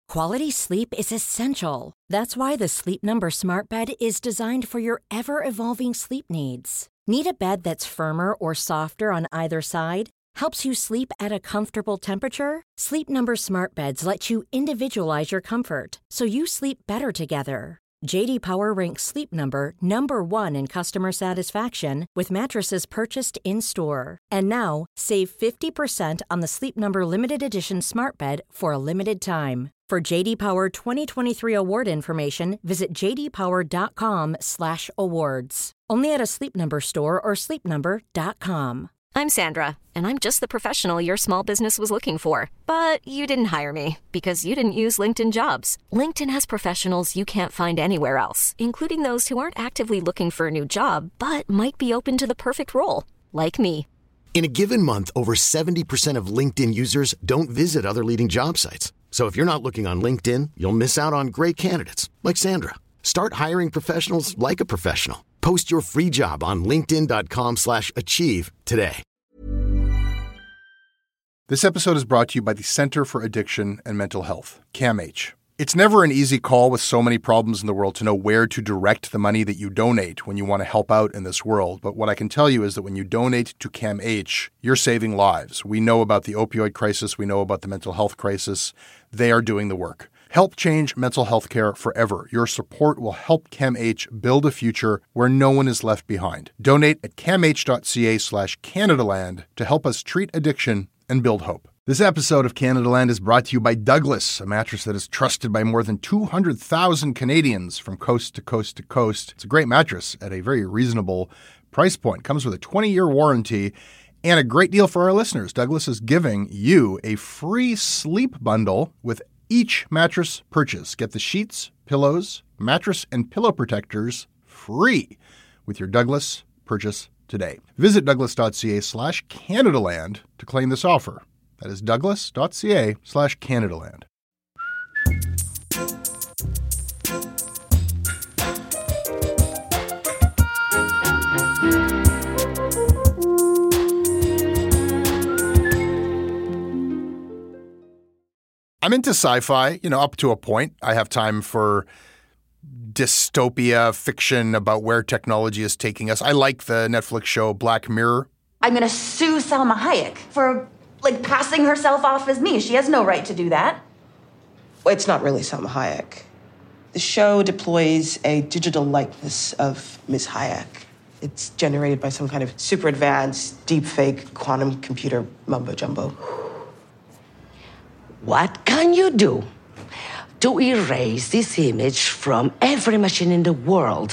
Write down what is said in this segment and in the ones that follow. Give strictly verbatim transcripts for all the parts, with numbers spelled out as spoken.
Quality sleep is essential. That's why the Sleep Number Smart Bed is designed for your ever-evolving sleep needs. Need a bed that's firmer or softer on either side? Helps you sleep at a comfortable temperature? Sleep Number Smart Beds let you individualize your comfort, so you sleep better together. J D Power ranks Sleep Number number one in customer satisfaction with mattresses purchased in-store. And now, save fifty percent on the Sleep Number Limited Edition Smart Bed for a limited time. For J D Power twenty twenty-three award information, visit j d power dot com slash awards. Only at a Sleep Number store or sleep number dot com. I'm Sandra, and I'm just the professional your small business was looking for. But you didn't hire me because you didn't use LinkedIn Jobs. LinkedIn has professionals you can't find anywhere else, including those who aren't actively looking for a new job, but might be open to the perfect role, like me. In a given month, over seventy percent of LinkedIn users don't visit other leading job sites. So if you're not looking on LinkedIn, you'll miss out on great candidates like Sandra. Start hiring professionals like a professional. Post your free job on linkedin dot com slash achieve today. This episode is brought to you by the Center for Addiction and Mental Health, CAMH. It's never an easy call with so many problems in the world to know where to direct the money that you donate when you want to help out in this world. But what I can tell you is that when you donate to CAMH, you're saving lives. We know about the opioid crisis. We know about the mental health crisis. They are doing the work. Help change mental health care forever. Your support will help CAMH build a future where no one is left behind. Donate at camh.ca slash Canadaland to help us treat addiction and build hope. This episode of Canadaland is brought to you by Douglas, a mattress that is trusted by more than two hundred thousand Canadians from coast to coast to coast. It's a great mattress at a very reasonable price point. Comes with a twenty-year warranty and a great deal for our listeners. Douglas is giving you a free sleep bundle with each mattress purchase. Get the sheets, pillows, mattress, and pillow protectors free with your Douglas purchase today. Visit douglas.ca slash Canadaland to claim this offer. That is douglas.ca slash Canadaland. I'm into sci-fi, you know, up to a point. I have time for dystopia fiction about where technology is taking us. I like the Netflix show Black Mirror. I'm going to sue Salma Hayek for, like, passing herself off as me. She has no right to do that. It's not really Salma Hayek. The show deploys a digital likeness of Miss Hayek. It's generated by some kind of super advanced, deepfake quantum computer mumbo-jumbo. What can you do to erase this image from every machine in the world?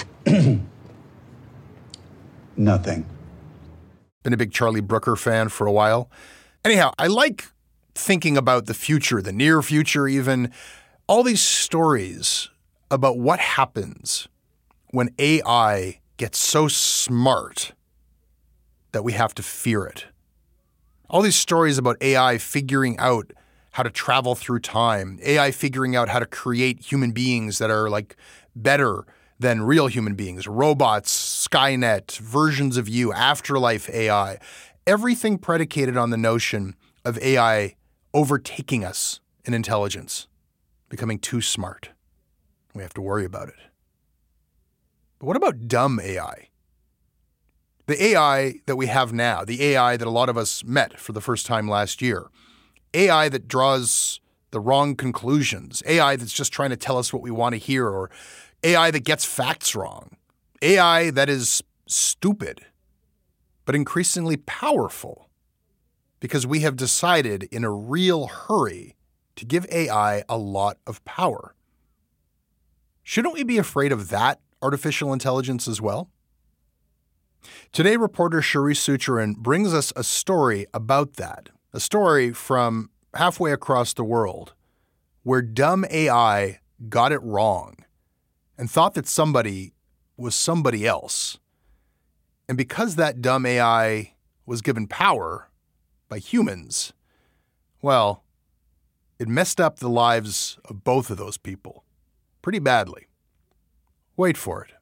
Nothing. Been a big Charlie Brooker fan for a while. Anyhow, I like thinking about the future, the near future even, all these stories about what happens when A I gets so smart that we have to fear it. All these stories about A I figuring out how to travel through time, A I figuring out how to create human beings that are like better than real human beings, robots, Skynet, versions of you, afterlife A I, everything predicated on the notion of A I overtaking us in intelligence, becoming too smart. We have to worry about it. But what about dumb A I? The A I that we have now, the A I that a lot of us met for the first time last year, A I that draws the wrong conclusions, A I that's just trying to tell us what we want to hear, or A I that gets facts wrong, A I that is stupid, but increasingly powerful, because we have decided in a real hurry to give A I a lot of power. Shouldn't we be afraid of that artificial intelligence as well? Today, reporter Charisse Soucharan brings us a story about that. A story from halfway across the world where dumb A I got it wrong and thought that somebody was somebody else. And because that dumb A I was given power by humans, well, it messed up the lives of both of those people pretty badly. Wait for it.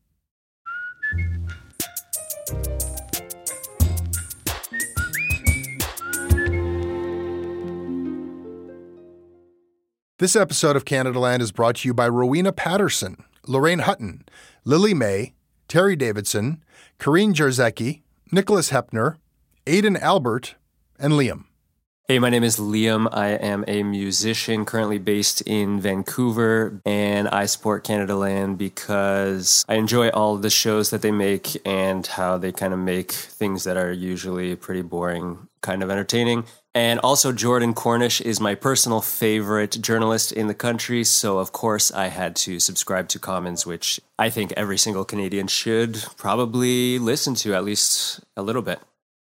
This episode of Canadaland is brought to you by Rowena Patterson, Lorraine Hutton, Lily May, Terry Davidson, Karine Jarzecki, Nicholas Hepner, Aidan Albert, and Liam. Hey, my name is Liam. I am a musician currently based in Vancouver, and I support Canadaland because I enjoy all the shows that they make and how they kind of make things that are usually pretty boring kind of entertaining. And also, Jordan Cornish is my personal favorite journalist in the country, so of course I had to subscribe to Commons, which I think every single Canadian should probably listen to at least a little bit.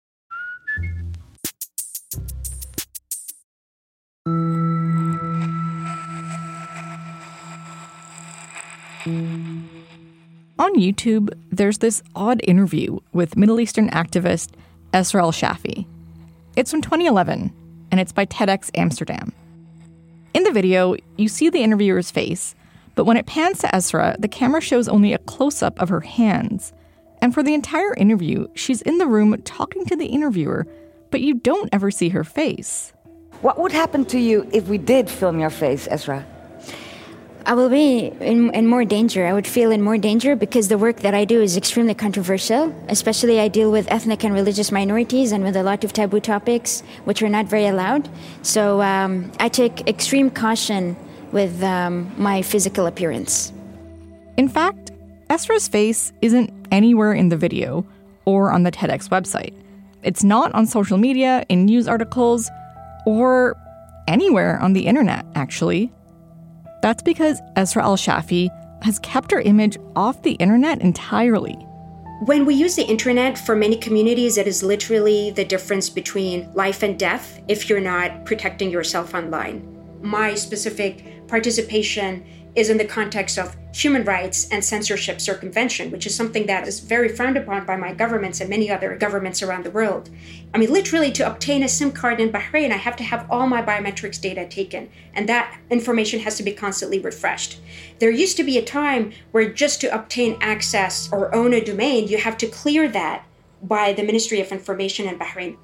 On YouTube, there's this odd interview with Middle Eastern activist Esra Al-Shafi. It's from twenty eleven, and it's by TEDx Amsterdam. In the video, you see the interviewer's face, but when it pans to Esra, the camera shows only a close-up of her hands. And for the entire interview, she's in the room talking to the interviewer, but you don't ever see her face. What would happen to you if we did film your face, Esra? I will be in, in more danger. I would feel in more danger because the work that I do is extremely controversial. Especially I deal with ethnic and religious minorities and with a lot of taboo topics, which are not very allowed. So um, I take extreme caution with um, my physical appearance. In fact, Esra's face isn't anywhere in the video or on the TEDx website. It's not on social media, in news articles, or anywhere on the internet, actually. That's because Esra Al-Shafi has kept her image off the internet entirely. When we use the internet, for many communities, it is literally the difference between life and death if you're not protecting yourself online. My specific participation is in the context of human rights and censorship circumvention, which is something that is very frowned upon by my governments and many other governments around the world. I mean, literally, to obtain a SIM card in Bahrain, I have to have all my biometrics data taken, and that information has to be constantly refreshed. There used to be a time where just to obtain access or own a domain, you have to clear that by the Ministry of Information in Bahrain.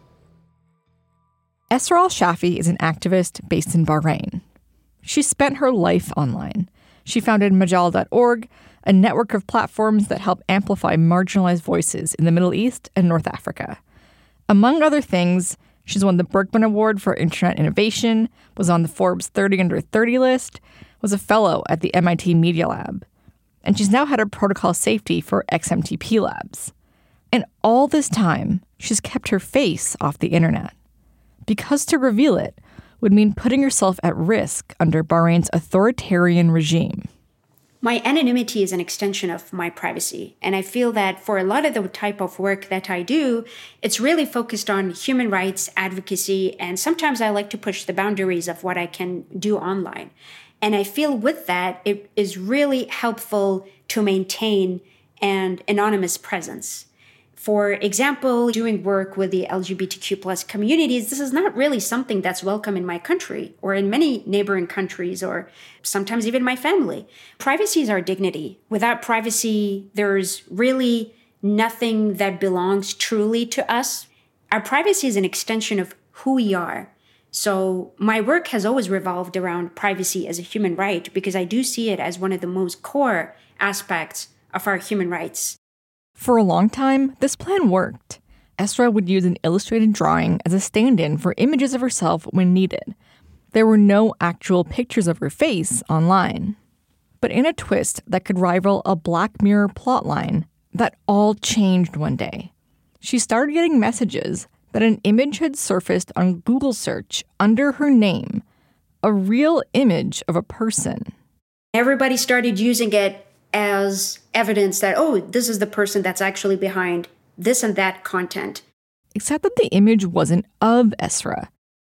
Esra Al-Shafi is an activist based in Bahrain. She spent her life online. She founded Majal dot org, a network of platforms that help amplify marginalized voices in the Middle East and North Africa. Among other things, she's won the Berkman Award for Internet Innovation, was on the Forbes thirty under thirty list, was a fellow at the M I T Media Lab, and she's now head of protocol safety for X M T P Labs. And all this time, she's kept her face off the internet. Because to reveal it would mean putting yourself at risk under Bahrain's authoritarian regime. My anonymity is an extension of my privacy. And I feel that for a lot of the type of work that I do, it's really focused on human rights advocacy. And sometimes I like to push the boundaries of what I can do online. And I feel with that, it is really helpful to maintain an anonymous presence. For example, doing work with the L G B T Q plus communities, this is not really something that's welcome in my country or in many neighboring countries or sometimes even my family. Privacy is our dignity. Without privacy, there's really nothing that belongs truly to us. Our privacy is an extension of who we are. So my work has always revolved around privacy as a human right because I do see it as one of the most core aspects of our human rights. For a long time, this plan worked. Esra would use an illustrated drawing as a stand-in for images of herself when needed. There were no actual pictures of her face online. But in a twist that could rival a Black Mirror plotline, that all changed one day. She started getting messages that an image had surfaced on Google search under her name, a real image of a person. Everybody started using it as evidence that, oh, this is the person that's actually behind this and that content. Except that the image wasn't of Esra.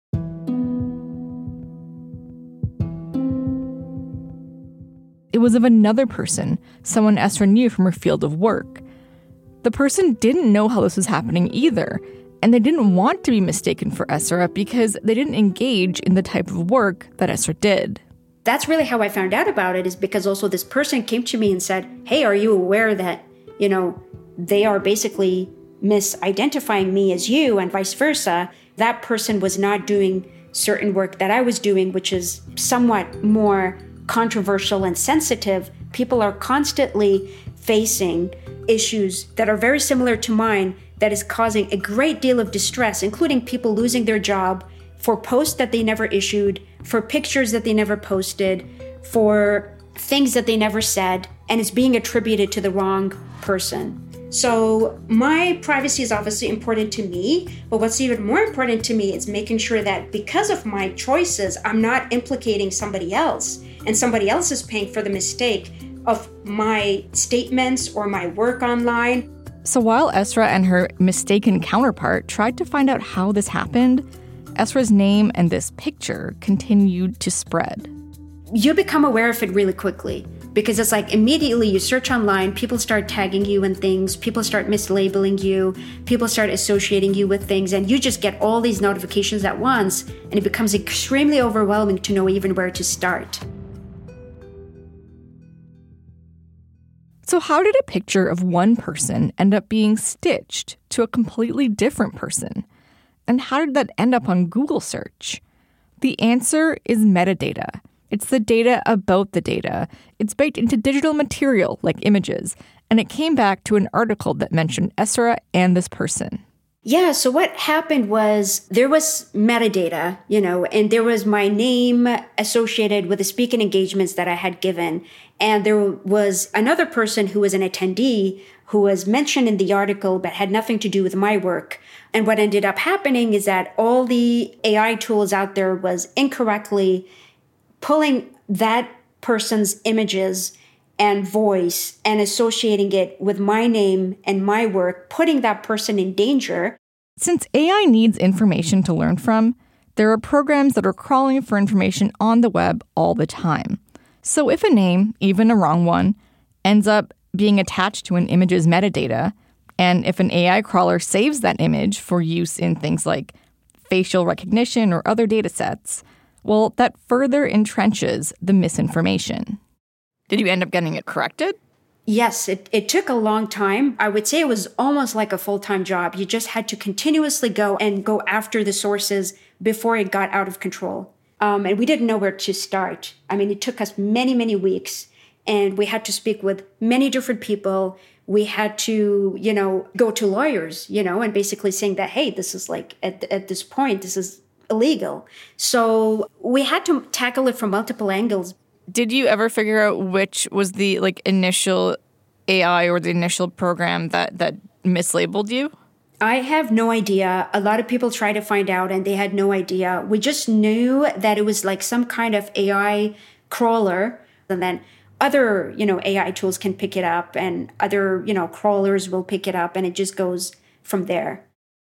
It was of another person, someone Esra knew from her field of work. The person didn't know how this was happening either, and they didn't want to be mistaken for Esra because they didn't engage in the type of work that Esra did. That's really how I found out about it, is because also this person came to me and said, hey, are you aware that, you know, they are basically misidentifying me as you and vice versa? That person was not doing certain work that I was doing, which is somewhat more controversial and sensitive, people are constantly facing issues that are very similar to mine that is causing a great deal of distress, including people losing their job for posts that they never issued, for pictures that they never posted, for things that they never said, and it's being attributed to the wrong person. So my privacy is obviously important to me, but what's even more important to me is making sure that because of my choices, I'm not implicating somebody else, and somebody else is paying for the mistake of my statements or my work online. So while Esra and her mistaken counterpart tried to find out how this happened, Esra's name and this picture continued to spread. You become aware of it really quickly because it's like immediately you search online, people start tagging you in things, people start mislabeling you, people start associating you with things, and you just get all these notifications at once, and it becomes extremely overwhelming to know even where to start. So how did a picture of one person end up being stitched to a completely different person? And how did that end up on Google search? The answer is metadata. It's the data about the data. It's baked into digital material like images, and it came back to an article that mentioned Esra and this person. Yeah, so what happened was there was metadata, you know, and there was my name associated with the speaking engagements that I had given. And there was another person who was an attendee who was mentioned in the article but had nothing to do with my work. And what ended up happening is that all the A I tools out there was incorrectly pulling that person's images and voice and associating it with my name and my work, putting that person in danger. Since A I needs information to learn from, there are programs that are crawling for information on the web all the time. So if a name, even a wrong one, ends up being attached to an image's metadata, and if an A I crawler saves that image for use in things like facial recognition or other data sets, well, that further entrenches the misinformation. Did you end up getting it corrected? Yes, it, it took a long time. I would say it was almost like a full-time job. You just had to continuously go and go after the sources before it got out of control. Um, and we didn't know where to start. I mean, it took us many, many weeks, and we had to speak with many different people. We had to, you know, go to lawyers, you know, and basically saying that, hey, this is like, at, at this point, this is illegal. So we had to tackle it from multiple angles. Did you ever figure out which was the like initial A I or the initial program that, that mislabeled you? I have no idea. A lot of people try to find out and they had no idea. We just knew that it was like some kind of A I crawler, and then other, you know, A I tools can pick it up and other, you know, crawlers will pick it up, and it just goes from there.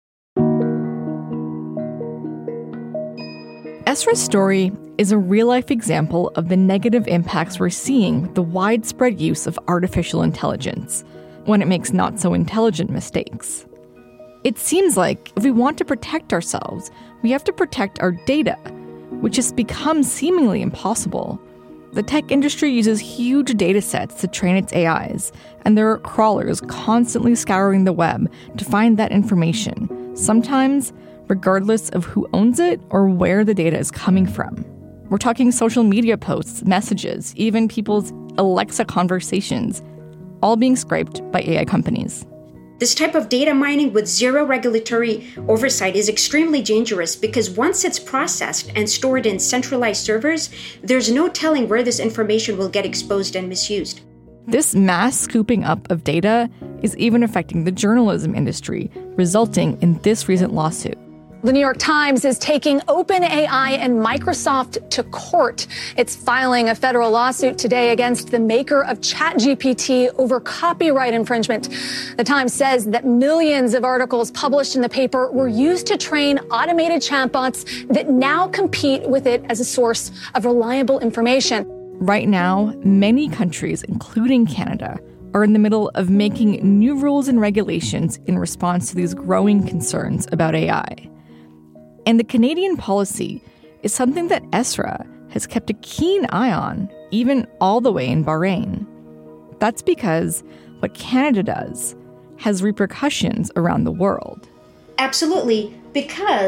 Esra's story is a real-life example of the negative impacts we're seeing with the widespread use of artificial intelligence when it makes not-so-intelligent mistakes. It seems like if we want to protect ourselves, we have to protect our data, which has become seemingly impossible. The tech industry uses huge data sets to train its A Is, and there are crawlers constantly scouring the web to find that information, sometimes regardless of who owns it or where the data is coming from. We're talking social media posts, messages, even people's Alexa conversations, all being scraped by A I companies. This type of data mining with zero regulatory oversight is extremely dangerous because once it's processed and stored in centralized servers, there's no telling where this information will get exposed and misused. This mass scooping up of data is even affecting the journalism industry, resulting in this recent lawsuit. The New York Times is taking OpenAI and Microsoft to court. It's filing a federal lawsuit today against the maker of ChatGPT over copyright infringement. The Times says that millions of articles published in the paper were used to train automated chatbots that now compete with it as a source of reliable information. Right now, many countries, including Canada, are in the middle of making new rules and regulations in response to these growing concerns about A I. And the Canadian policy is something that Esra has kept a keen eye on, even all the way in Bahrain. That's because what Canada does has repercussions around the world. Absolutely, because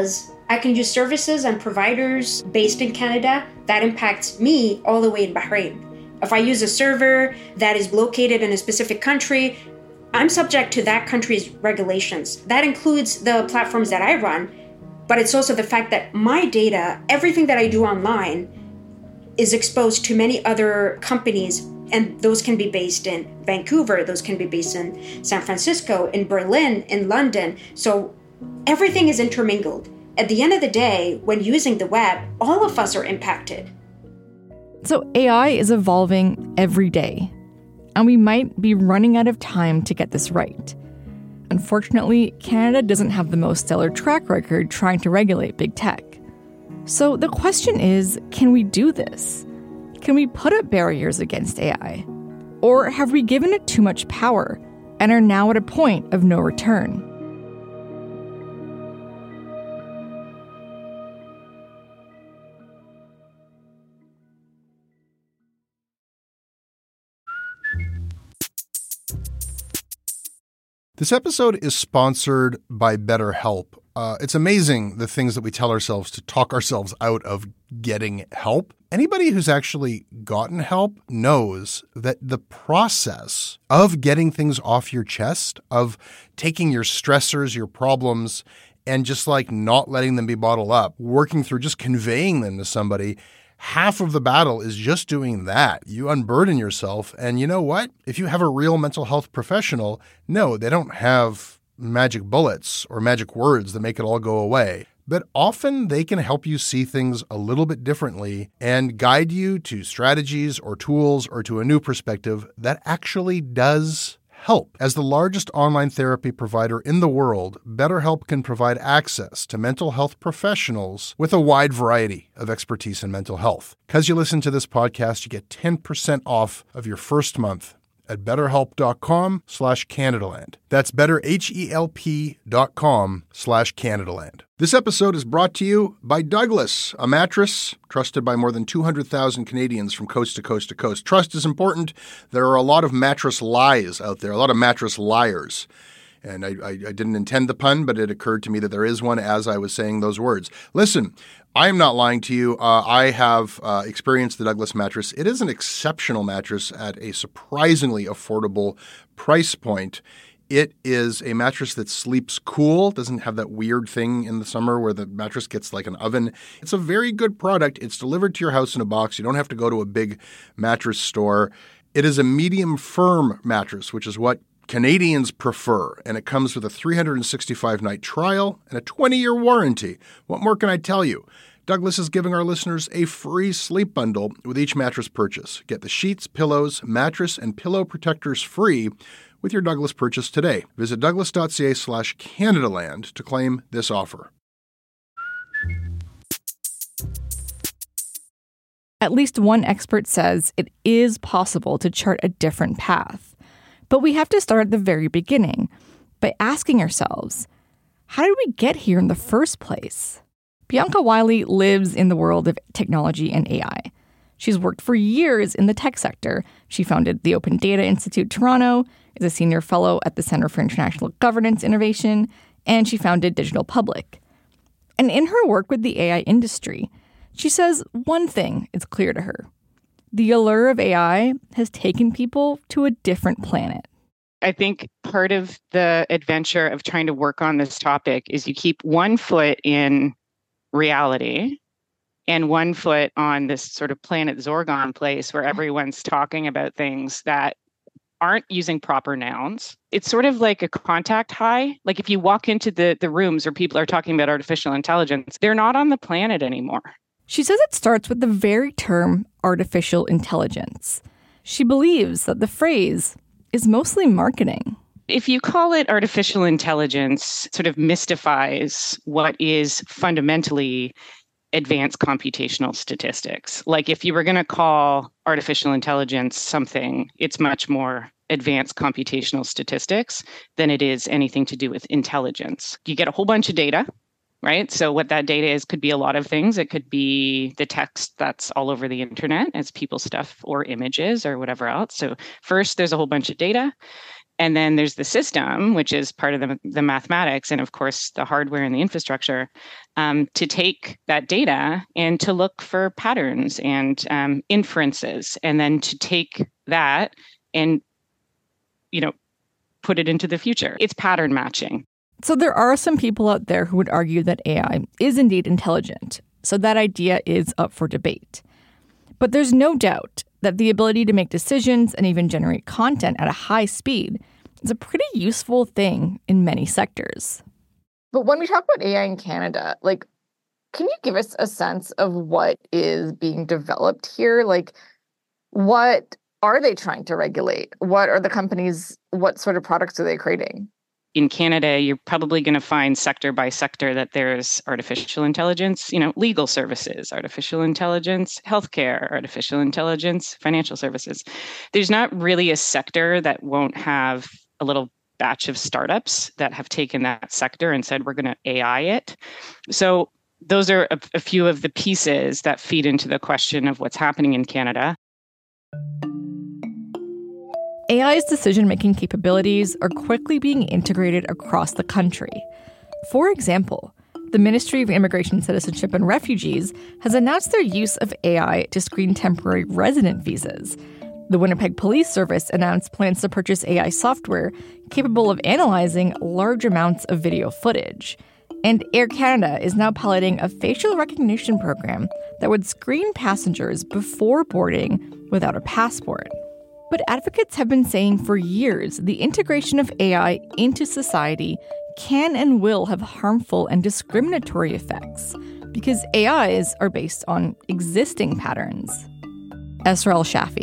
I can use services and providers based in Canada. That impacts me all the way in Bahrain. If I use a server that is located in a specific country, I'm subject to that country's regulations. That includes the platforms that I run, but it's also the fact that my data, everything that I do online, is exposed to many other companies, and those can be based in Vancouver, those can be based in San Francisco, in Berlin, in London. So everything is intermingled. At the end of the day, when using the web, all of us are impacted. So A I is evolving every day, and we might be running out of time to get this right. Unfortunately, Canada doesn't have the most stellar track record trying to regulate big tech. So the question is, can we do this? Can we put up barriers against A I? Or have we given it too much power and are now at a point of no return? This episode is sponsored by BetterHelp. Uh, it's amazing the things that we tell ourselves to talk ourselves out of getting help. Anybody who's actually gotten help knows that the process of getting things off your chest, of taking your stressors, your problems, and just like not letting them be bottled up, working through just conveying them to somebody, half of the battle is just doing that. You unburden yourself. And you know what? If you have a real mental health professional, no, they don't have magic bullets or magic words that make it all go away. But often they can help you see things a little bit differently and guide you to strategies or tools or to a new perspective that actually does help. As the largest online therapy provider in the world, BetterHelp can provide access to mental health professionals with a wide variety of expertise in mental health. Because you listen to this podcast, you get ten percent off of your first month at betterhelp.com slash Canadaland. That's betterhelp.com slash Canadaland. This episode is brought to you by Douglas, a mattress trusted by more than two hundred thousand Canadians from coast to coast to coast. Trust is important. There are a lot of mattress lies out there, a lot of mattress liars. And I, I, I didn't intend the pun, but it occurred to me that there is one as I was saying those words. Listen, I am not lying to you. Uh, I have uh, experienced the Douglas mattress. It is an exceptional mattress at a surprisingly affordable price point. It is a mattress that sleeps cool, doesn't have that weird thing in the summer where the mattress gets like an oven. It's a very good product. It's delivered to your house in a box. You don't have to go to a big mattress store. It is a medium firm mattress, which is what Canadians prefer, and it comes with a three hundred sixty-five night trial and a twenty year warranty. What more can I tell you? Douglas is giving our listeners a free sleep bundle with each mattress purchase. Get the sheets, pillows, mattress, and pillow protectors free with your Douglas purchase today. Visit douglas.ca slash Canadaland to claim this offer. At least one expert says it is possible to chart a different path. But we have to start at the very beginning by asking ourselves, how did we get here in the first place? Bianca Wiley lives in the world of technology and A I. She's worked for years in the tech sector. She founded the Open Data Institute Toronto, is a senior fellow at the Center for International Governance Innovation, and she founded Digital Public. And in her work with the A I industry, she says one thing is clear to her. The allure of A I has taken people to a different planet. I think part of the adventure of trying to work on this topic is you keep one foot in reality and one foot on this sort of planet Zorgon place where everyone's talking about things that aren't using proper nouns. It's sort of like a contact high. Like if you walk into the, the rooms where people are talking about artificial intelligence, they're not on the planet anymore. She says it starts with the very term artificial intelligence. She believes that the phrase is mostly marketing. If you call it artificial intelligence, it sort of mystifies what is fundamentally advanced computational statistics. Like if you were going to call artificial intelligence something, it's much more advanced computational statistics than it is anything to do with intelligence. You get a whole bunch of data, right? So what that data is could be a lot of things. It could be the text that's all over the internet as people's stuff or images or whatever else. So first, there's a whole bunch of data. And then there's the system, which is part of the, the mathematics and, of course, the hardware and the infrastructure, um, to take that data and to look for patterns and um, inferences, and then to take that and, you know, put it into the future. It's pattern matching. So there are some people out there who would argue that A I is indeed intelligent. So that idea is up for debate. But there's no doubt that the ability to make decisions and even generate content at a high speed is a pretty useful thing in many sectors. But when we talk about A I in Canada, like, can you give us a sense of what is being developed here? Like, what are they trying to regulate? What are the companies, what sort of products are they creating? In Canada, you're probably going to find sector by sector that there's artificial intelligence, you know, legal services, artificial intelligence, healthcare, artificial intelligence, financial services. There's not really a sector that won't have a little batch of startups that have taken that sector and said, we're going to A I it. So those are a, a few of the pieces that feed into the question of what's happening in Canada. A I's decision-making capabilities are quickly being integrated across the country. For example, the Ministry of Immigration, Citizenship and Refugees has announced their use of A I to screen temporary resident visas. The Winnipeg Police Service announced plans to purchase A I software capable of analyzing large amounts of video footage. And Air Canada is now piloting a facial recognition program that would screen passengers before boarding without a passport. But advocates have been saying for years the integration of A I into society can and will have harmful and discriminatory effects because A Is are based on existing patterns. Esra El-Shafie.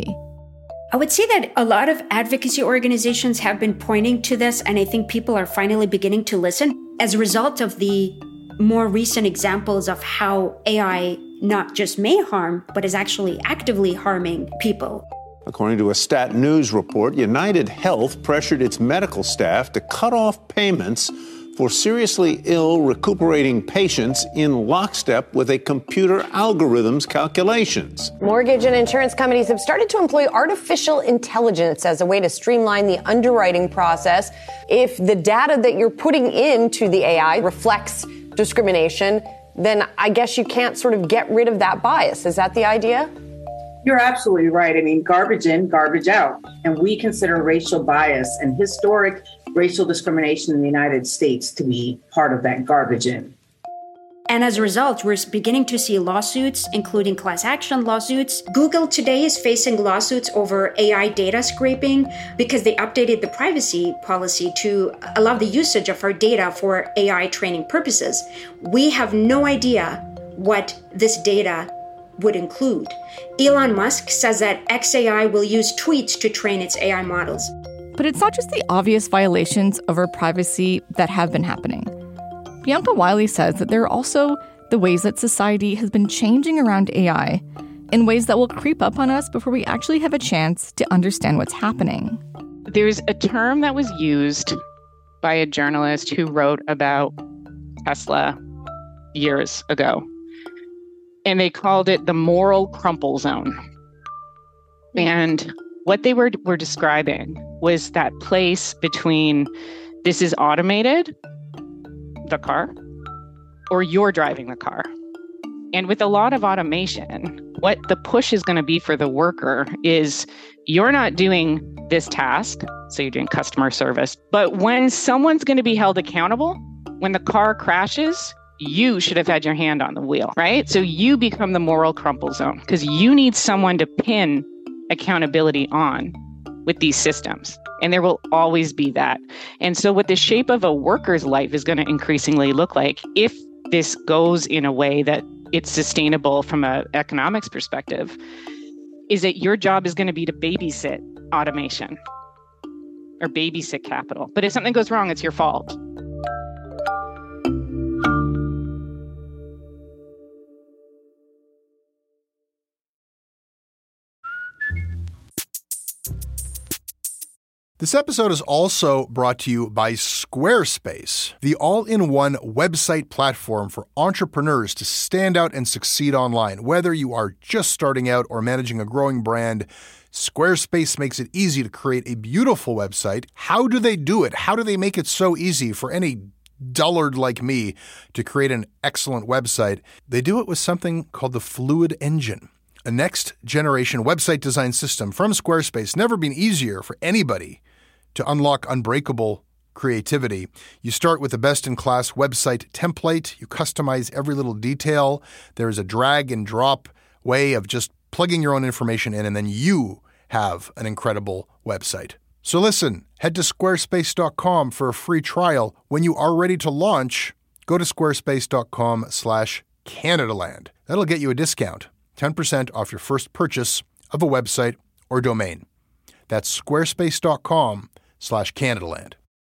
I would say that a lot of advocacy organizations have been pointing to this, and I think people are finally beginning to listen as a result of the more recent examples of how A I not just may harm, but is actually actively harming people. According to a Stat News report, United Health pressured its medical staff to cut off payments for seriously ill recuperating patients in lockstep with a computer algorithm's calculations. Mortgage and insurance companies have started to employ artificial intelligence as a way to streamline the underwriting process. If the data that you're putting into the A I reflects discrimination, then I guess you can't sort of get rid of that bias. Is that the idea? You're absolutely right. I mean, garbage in, garbage out. And we consider racial bias and historic racial discrimination in the United States to be part of that garbage in. And as a result, we're beginning to see lawsuits, including class action lawsuits. Google today is facing lawsuits over A I data scraping because they updated the privacy policy to allow the usage of our data for A I training purposes. We have no idea what this data would include. Elon Musk says that X A I will use tweets to train its A I models. But it's not just the obvious violations of our privacy that have been happening. Bianca Wiley says that there are also the ways that society has been changing around A I in ways that will creep up on us before we actually have a chance to understand what's happening. There's a term that was used by a journalist who wrote about Tesla years ago. And they called it the moral crumple zone. And what they were, were describing was that place between this is automated, the car, or you're driving the car. And with a lot of automation, what the push is going to be for the worker is you're not doing this task, so you're doing customer service, but when someone's going to be held accountable, when the car crashes, you should have had your hand on the wheel, right? So you become the moral crumple zone because you need someone to pin accountability on with these systems. And there will always be that. And so what the shape of a worker's life is going to increasingly look like, if this goes in a way that it's sustainable from an economics perspective, is that your job is going to be to babysit automation or babysit capital. But if something goes wrong, it's your fault. This episode is also brought to you by Squarespace, the all-in-one website platform for entrepreneurs to stand out and succeed online. Whether you are just starting out or managing a growing brand, Squarespace makes it easy to create a beautiful website. How do they do it? How do they make it so easy for any dullard like me to create an excellent website? They do it with something called the Fluid Engine, a next-generation website design system from Squarespace. Never been easier for anybody to unlock unbreakable creativity. You start with a best-in-class website template. You customize every little detail. There is a drag and drop way of just plugging your own information in, and then you have an incredible website. So listen, head to squarespace dot com for a free trial. When you are ready to launch, go to squarespace dot com slash Canadaland. That'll get you a discount, ten percent off your first purchase of a website or domain. That's squarespace dot com slash Canadaland.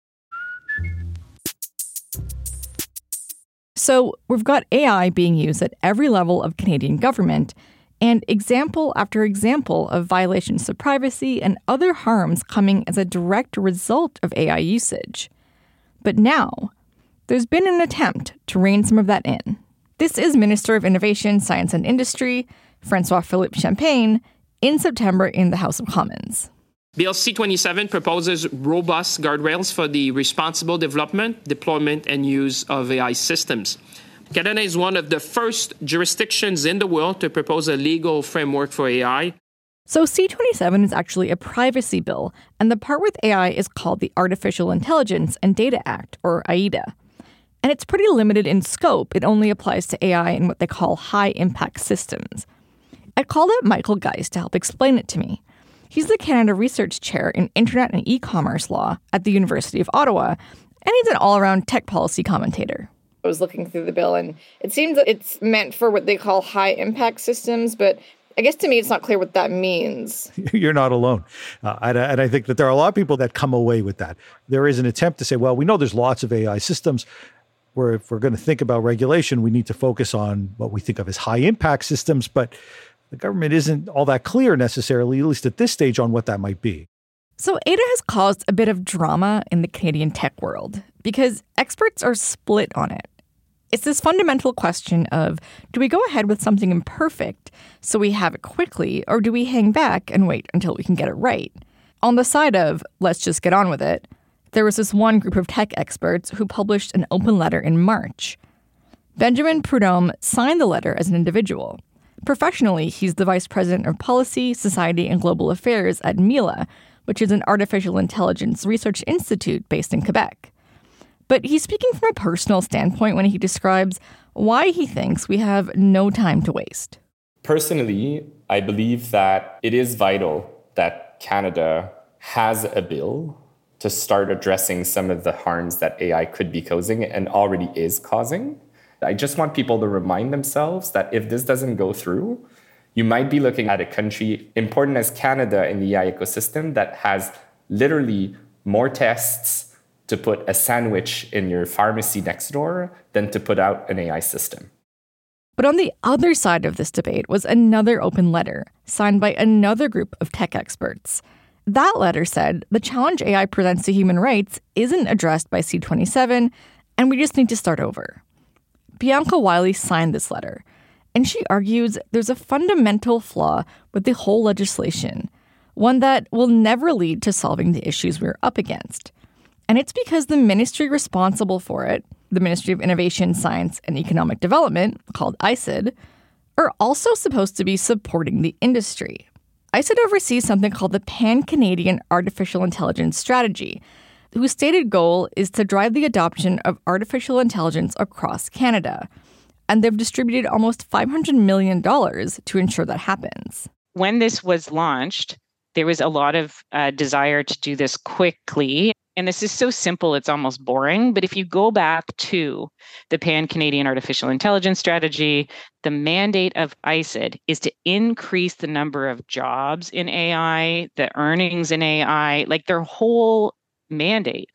So we've got A I being used at every level of Canadian government, and example after example of violations of privacy and other harms coming as a direct result of A I usage. But now, there's been an attempt to rein some of that in. This is Minister of Innovation, Science and Industry, François-Philippe Champagne, in September in the House of Commons. Bill C twenty-seven proposes robust guardrails for the responsible development, deployment, and use of A I systems. Canada is one of the first jurisdictions in the world to propose a legal framework for A I. So C twenty-seven is actually a privacy bill, and the part with A I is called the Artificial Intelligence and Data Act, or A I D A. And it's pretty limited in scope. It only applies to A I in what they call high-impact systems. I called up Michael Geist to help explain it to me. He's the Canada Research Chair in Internet and E-commerce Law at the University of Ottawa, and he's an all-around tech policy commentator. I was looking through the bill, and it seems that it's meant for what they call high-impact systems, but I guess to me it's not clear what that means. You're not alone. Uh, and, and I think that there are a lot of people that come away with that. There is an attempt to say, well, we know there's lots of A I systems, where if we're going to think about regulation, we need to focus on what we think of as high-impact systems, but the government isn't all that clear necessarily, at least at this stage, on what that might be. So A I D A has caused a bit of drama in the Canadian tech world because experts are split on it. It's this fundamental question of, do we go ahead with something imperfect so we have it quickly, or do we hang back and wait until we can get it right? On the side of, let's just get on with it, there was this one group of tech experts who published an open letter in March. Benjamin Prudhomme signed the letter as an individual. Professionally, he's the Vice President of Policy, Society, and Global Affairs at MILA, which is an artificial intelligence research institute based in Quebec. But he's speaking from a personal standpoint when he describes why he thinks we have no time to waste. Personally, I believe that it is vital that Canada has a bill to start addressing some of the harms that A I could be causing and already is causing. I just want people to remind themselves that if this doesn't go through, you might be looking at a country important as Canada in the A I ecosystem that has literally more tests to put a sandwich in your pharmacy next door than to put out an A I system. But on the other side of this debate was another open letter signed by another group of tech experts. That letter said the challenge A I presents to human rights isn't addressed by C twenty-seven, and we just need to start over. Bianca Wiley signed this letter, and she argues there's a fundamental flaw with the whole legislation, one that will never lead to solving the issues we're up against. And it's because the ministry responsible for it, the Ministry of Innovation, Science, and Economic Development, called I C I D, are also supposed to be supporting the industry. I C I D oversees something called the Pan-Canadian Artificial Intelligence Strategy, whose stated goal is to drive the adoption of artificial intelligence across Canada. And they've distributed almost five hundred million dollars to ensure that happens. When this was launched, there was a lot of uh, desire to do this quickly. And this is so simple, it's almost boring. But if you go back to the Pan-Canadian Artificial Intelligence Strategy, the mandate of I C I D is to increase the number of jobs in A I, the earnings in A I. Like their whole mandate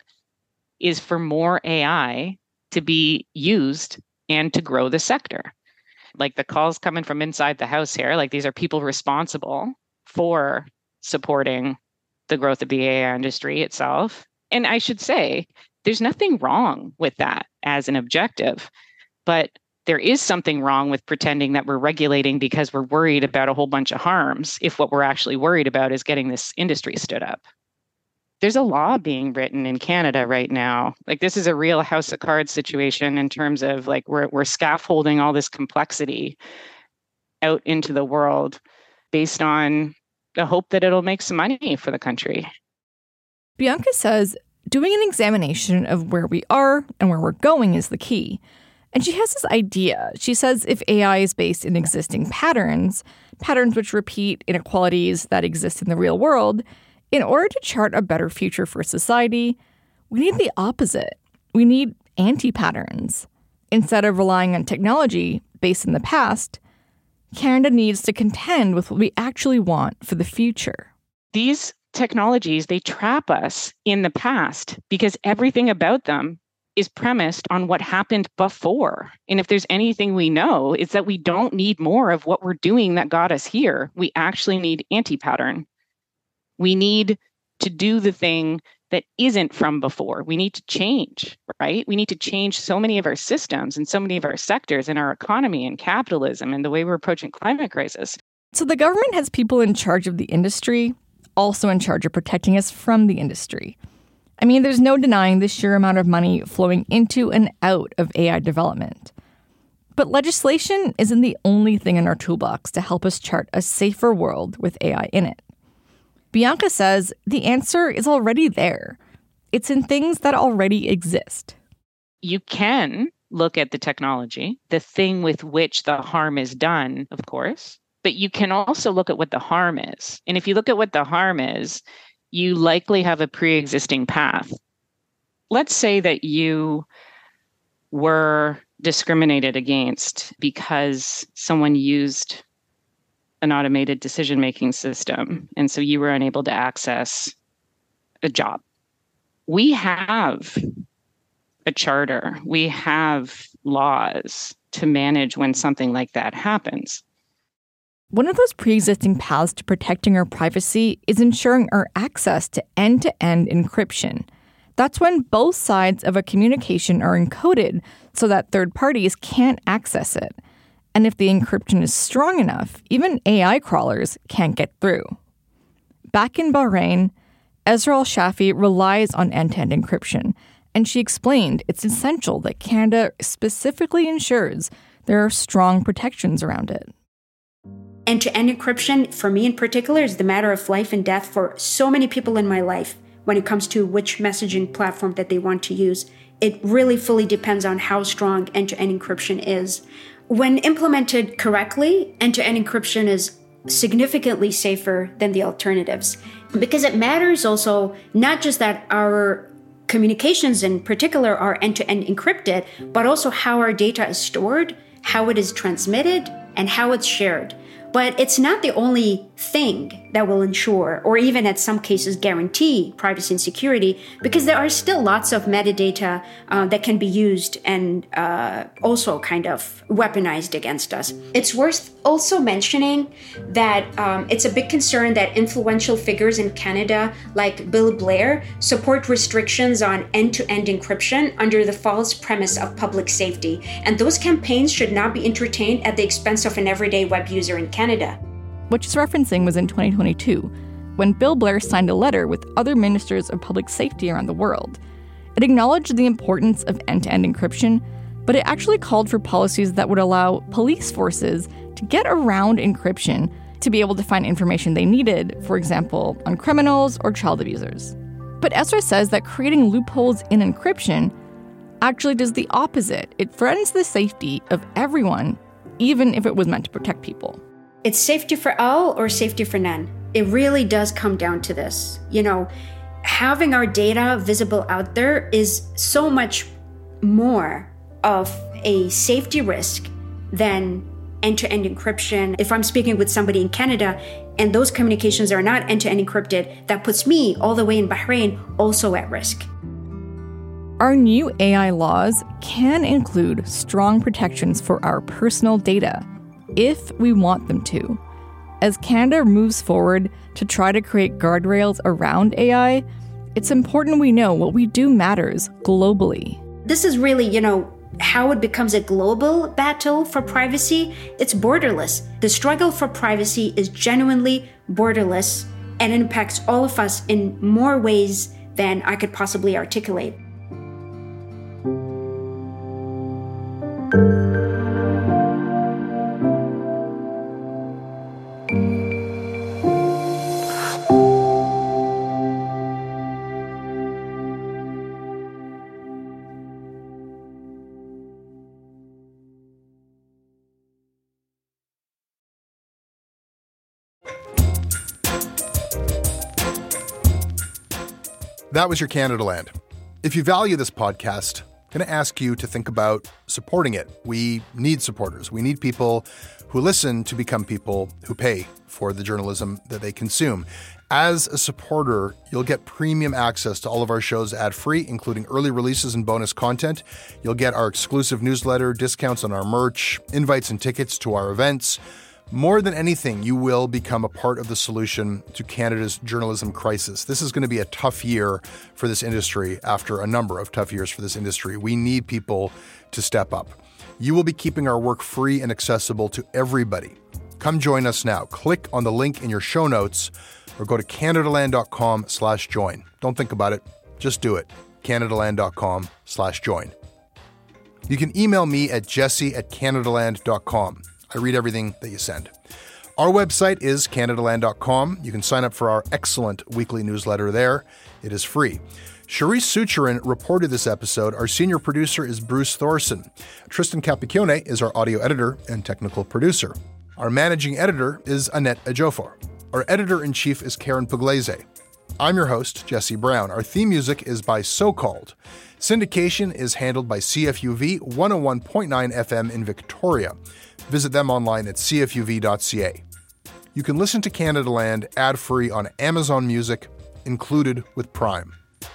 is for more A I to be used and to grow the sector. Like the calls coming from inside the house here, like these are people responsible for supporting the growth of the A I industry itself. And I should say, there's nothing wrong with that as an objective, but there is something wrong with pretending that we're regulating because we're worried about a whole bunch of harms if what we're actually worried about is getting this industry stood up. There's a law being written in Canada right now. Like, this is a real house of cards situation in terms of like we're we're scaffolding all this complexity out into the world based on the hope that it'll make some money for the country. Bianca says doing an examination of where we are and where we're going is the key. And she has this idea. She says if A I is based in existing patterns, patterns which repeat inequalities that exist in the real world, in order to chart a better future for society, we need the opposite. We need anti-patterns. Instead of relying on technology based in the past, Canada needs to contend with what we actually want for the future. These technologies, they trap us in the past because everything about them is premised on what happened before. And if there's anything we know, it's that we don't need more of what we're doing that got us here. We actually need anti-pattern. We need to do the thing that isn't from before. We need to change, right? We need to change so many of our systems and so many of our sectors in our economy and capitalism and the way we're approaching climate crisis. So the government has people in charge of the industry, also in charge of protecting us from the industry. I mean, there's no denying the sheer amount of money flowing into and out of A I development. But legislation isn't the only thing in our toolbox to help us chart a safer world with A I in it. Bianca says the answer is already there. It's in things that already exist. You can look at the technology, the thing with which the harm is done, of course, but you can also look at what the harm is. And if you look at what the harm is, you likely have a pre-existing path. Let's say that you were discriminated against because someone used an automated decision-making system, and so you were unable to access a job. We have a charter. We have laws to manage when something like that happens. One of those pre-existing paths to protecting our privacy is ensuring our access to end-to-end encryption. That's when both sides of a communication are encoded so that third parties can't access it. And if the encryption is strong enough, even A I crawlers can't get through. Back in Bahrain, Ezra Al-Shafi relies on end-to-end encryption, and she explained it's essential that Canada specifically ensures there are strong protections around it. End-to-end encryption, for me in particular, is the matter of life and death for so many people in my life when it comes to which messaging platform that they want to use. It really fully depends on how strong end-to-end encryption is. When implemented correctly, end-to-end encryption is significantly safer than the alternatives, because it matters also not just that our communications in particular are end-to-end encrypted, but also how our data is stored, how it is transmitted, and how it's shared. But it's not the only thing that will ensure, or even in some cases guarantee, privacy and security, because there are still lots of metadata uh, that can be used and uh, also kind of weaponized against us. It's worth also mentioning that um, it's a big concern that influential figures in Canada, like Bill Blair, support restrictions on end-to-end encryption under the false premise of public safety. And those campaigns should not be entertained at the expense of an everyday web user in Canada. What she's referencing was in twenty twenty-two, when Bill Blair signed a letter with other ministers of public safety around the world. It acknowledged the importance of end-to-end encryption, but it actually called for policies that would allow police forces to get around encryption to be able to find information they needed, for example, on criminals or child abusers. But Ezra says that creating loopholes in encryption actually does the opposite. It threatens the safety of everyone, even if it was meant to protect people. It's safety for all or safety for none. It really does come down to this. You know, having our data visible out there is so much more of a safety risk than end-to-end encryption. If I'm speaking with somebody in Canada and those communications are not end-to-end encrypted, that puts me all the way in Bahrain also at risk. Our new A I laws can include strong protections for our personal data, if we want them to. As Canada moves forward to try to create guardrails around A I, it's important we know what we do matters globally. This is really, you know, how it becomes a global battle for privacy. It's borderless. The struggle for privacy is genuinely borderless and impacts all of us in more ways than I could possibly articulate. That was your Canada Land. If you value this podcast, I'm going to ask you to think about supporting it. We need supporters. We need people who listen to become people who pay for the journalism that they consume. As a supporter, you'll get premium access to all of our shows ad-free, including early releases and bonus content. You'll get our exclusive newsletter, discounts on our merch, invites and tickets to our events. More than anything, you will become a part of the solution to Canada's journalism crisis. This is going to be a tough year for this industry after a number of tough years for this industry. We need people to step up. You will be keeping our work free and accessible to everybody. Come join us now. Click on the link in your show notes or go to canadaland.com slash join. Don't think about it. Just do it. canadaland.com slash join. You can email me at jesse at canadaland dot com. I read everything that you send. Our website is canadaland dot com. You can sign up for our excellent weekly newsletter there. It is free. Charisse Sucherin reported this episode. Our senior producer is Bruce Thorson. Tristan Capicchione is our audio editor and technical producer. Our managing editor is Annette Ejiofor. Our editor-in-chief is Karen Pugliese. I'm your host, Jesse Brown. Our theme music is by So Called. Syndication is handled by C F U V one oh one point nine F M in Victoria. Visit them online at c f u v dot c a. You can listen to Canada Land ad-free on Amazon Music, included with Prime.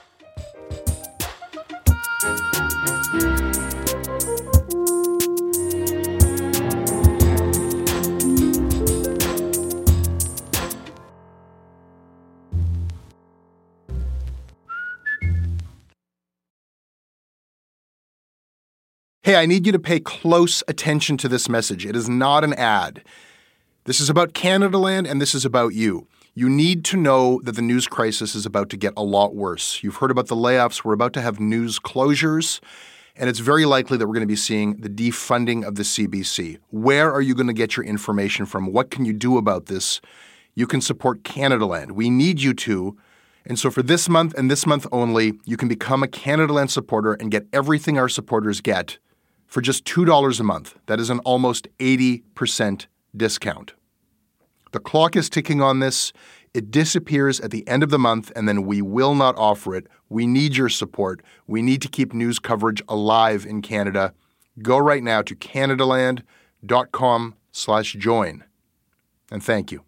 Hey, I need you to pay close attention to this message. It is not an ad. This is about Canada Land, and this is about you. You need to know that the news crisis is about to get a lot worse. You've heard about the layoffs. We're about to have news closures, and it's very likely that we're going to be seeing the defunding of the C B C. Where are you going to get your information from? What can you do about this? You can support Canada Land. We need you to. And so for this month and this month only, you can become a Canada Land supporter and get everything our supporters get for just two dollars a month. That is an almost eighty percent discount. The clock is ticking on this. It disappears at the end of the month, and then we will not offer it. We need your support. We need to keep news coverage alive in Canada. Go right now to canadaland.com slash join. And thank you.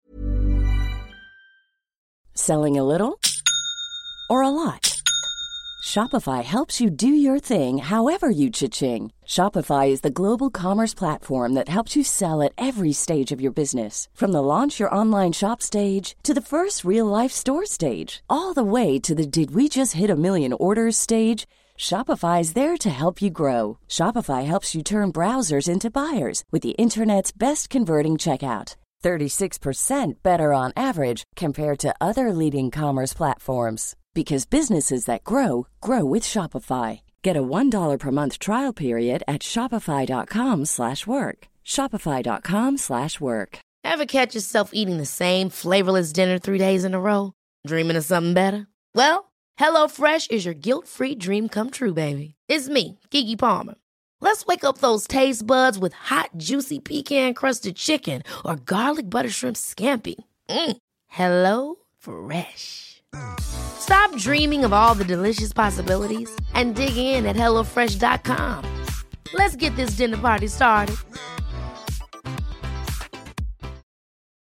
Selling a little or a lot? Shopify helps you do your thing however you cha-ching. Shopify is the global commerce platform that helps you sell at every stage of your business. From the launch your online shop stage to the first real-life store stage, all the way to the did we just hit a million orders stage. Shopify is there to help you grow. Shopify helps you turn browsers into buyers with the internet's best converting checkout. thirty-six percent better on average compared to other leading commerce platforms. Because businesses that grow, grow with Shopify. Get a one dollar per month trial period at shopify.com slash work. Shopify.com slash work. Ever catch yourself eating the same flavorless dinner three days in a row? Dreaming of something better? Well, HelloFresh is your guilt-free dream come true, baby. It's me, Keke Palmer. Let's wake up those taste buds with hot, juicy pecan-crusted chicken or garlic butter shrimp scampi. Mm. Hello Fresh. Stop dreaming of all the delicious possibilities and dig in at hello fresh dot com. Let's get this dinner party started.